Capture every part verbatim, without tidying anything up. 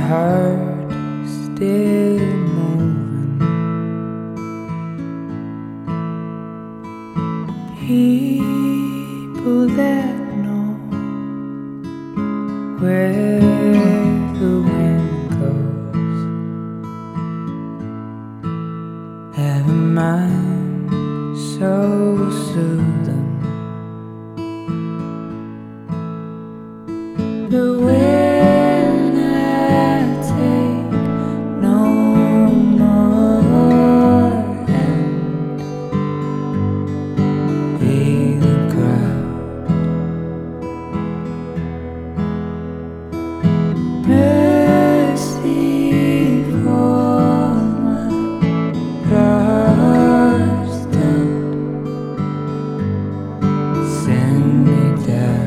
heart still moving. People that know where the wind goes have a mind so soothing. But when I take no more and be the crowd, mercy for my lost done, send me down.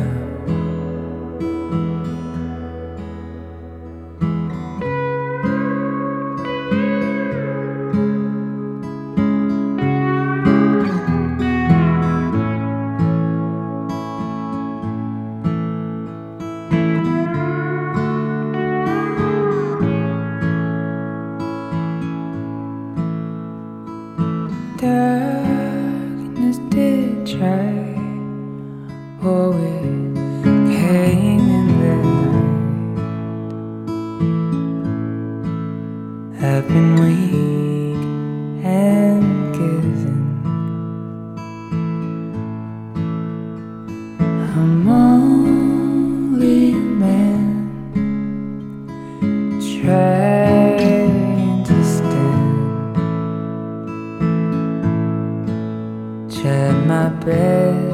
Darkness did try, oh it came in the night. I've been weak and given, I'm only a man trying to stand. Tried my best